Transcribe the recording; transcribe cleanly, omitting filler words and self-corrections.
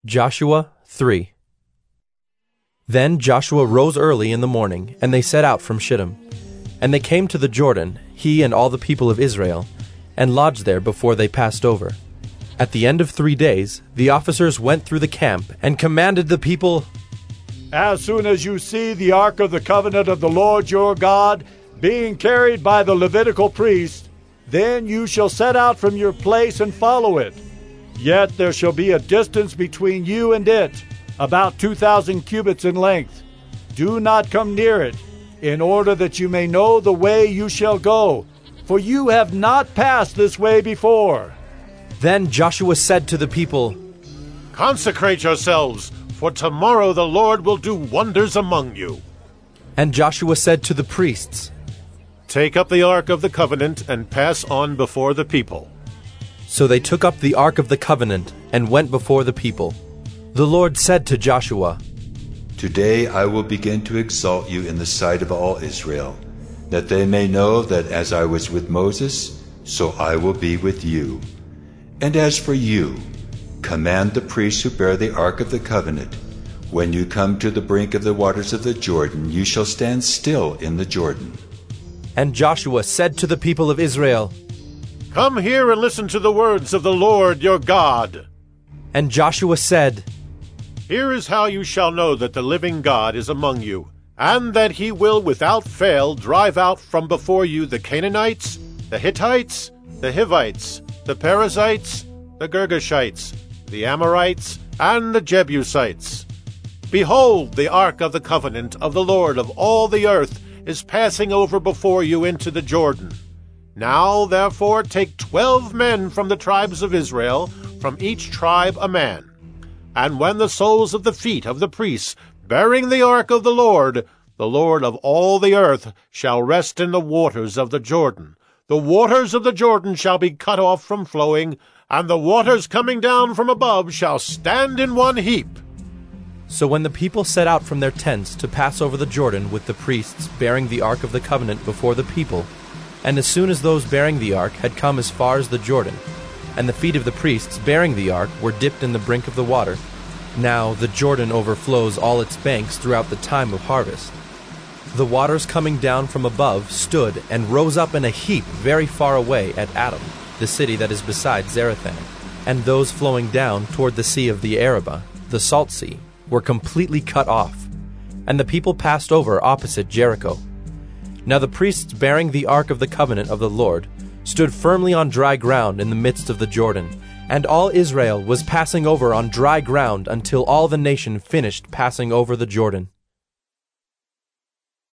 Joshua 3. Then Joshua rose early in the morning, and they set out from Shittim. And they came to the Jordan, he and all the people of Israel, and lodged there before they passed over. At the end of 3 days, the officers went through the camp and commanded the people, As soon as you see the ark of the covenant of the Lord your God being carried by the Levitical priest, then you shall set out from your place and follow it. Yet there shall be a distance between you and it, about 2,000 cubits in length. Do not come near it, in order that you may know the way you shall go, for you have not passed this way before. Then Joshua said to the people, Consecrate yourselves, for tomorrow the Lord will do wonders among you. And Joshua said to the priests, Take up the ark of the covenant and pass on before the people. So they took up the ark of the covenant and went before the people. The Lord said to Joshua, Today I will begin to exalt you in the sight of all Israel, that they may know that as I was with Moses, so I will be with you. And as for you, command the priests who bear the ark of the covenant, when you come to the brink of the waters of the Jordan, you shall stand still in the Jordan. And Joshua said to the people of Israel, Come here and listen to the words of the Lord your God. And Joshua said, Here is how you shall know that the living God is among you, and that he will without fail drive out from before you the Canaanites, the Hittites, the Hivites, the Perizzites, the Girgashites, the Amorites, and the Jebusites. Behold, the ark of the covenant of the Lord of all the earth is passing over before you into the Jordan. Now, therefore, take 12 men from the tribes of Israel, from each tribe a man. And when the soles of the feet of the priests, bearing the ark of the Lord of all the earth, shall rest in the waters of the Jordan, the waters of the Jordan shall be cut off from flowing, and the waters coming down from above shall stand in one heap. So when the people set out from their tents to pass over the Jordan with the priests bearing the ark of the covenant before the people, and as soon as those bearing the ark had come as far as the Jordan, and the feet of the priests bearing the ark were dipped in the brink of the water, now the Jordan overflows all its banks throughout the time of harvest. The waters coming down from above stood and rose up in a heap very far away at Adam, the city that is beside Zarethan, and those flowing down toward the sea of the Arabah, the Salt Sea, were completely cut off, and the people passed over opposite Jericho. Now the priests bearing the ark of the covenant of the Lord stood firmly on dry ground in the midst of the Jordan, and all Israel was passing over on dry ground until all the nation finished passing over the Jordan.